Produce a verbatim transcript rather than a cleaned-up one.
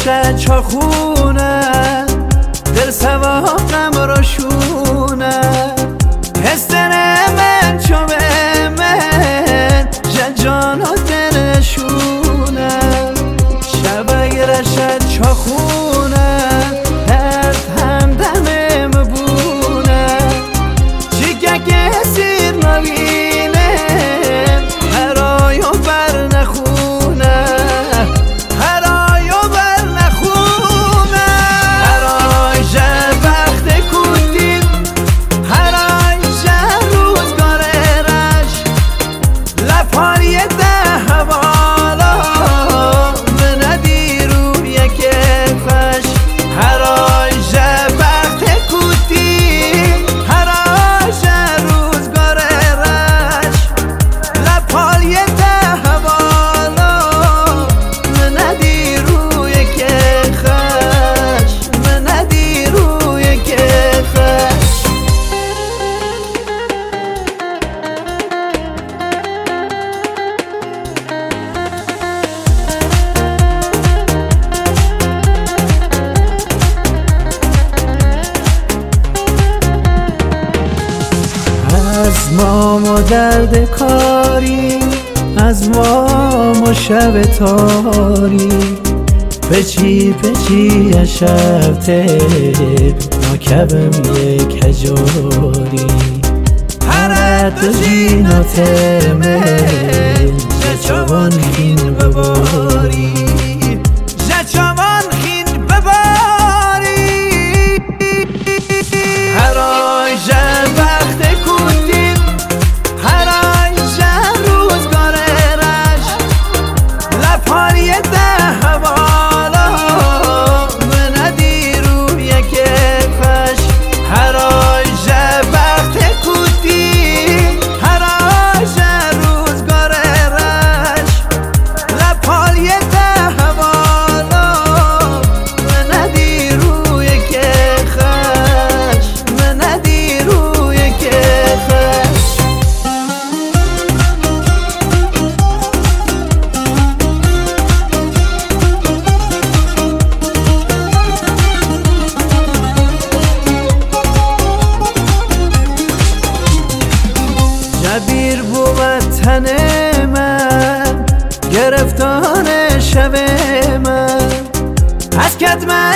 رشد چاخونه دل سوا غم رو شونه هستنه من چو به من جان و دل نشونه شبای رشد چاخونه هست همدم مبونه چیگه که سیر نبینه هرایو بر نخونه هرایو بر نخونه هرای جه وقت کودید هرای جه روزگار رش لپاری ده حوالا من ندی روی که خش هرای جه وقت کودید هرای جه روزگار رش لپاری ده حوالا من ندی روی که خش من ندی روی که خش از مام و درد کاری از مام و شب تاری پچی پچی شب تب ناکبم یک هجاری هر تو جینات من جچوان خین بباری جچوان خین بباری هرای جن وقت کودید هرای جن روزگار رش لپاری ده حوالا من ندی روی که خش هرای جن وقت کودید هرای جن روزگار رش لپاری ده حوالا من ندی روی که خش من ندی روی که خش جبیر بود تن من گرفتان شب من از کتم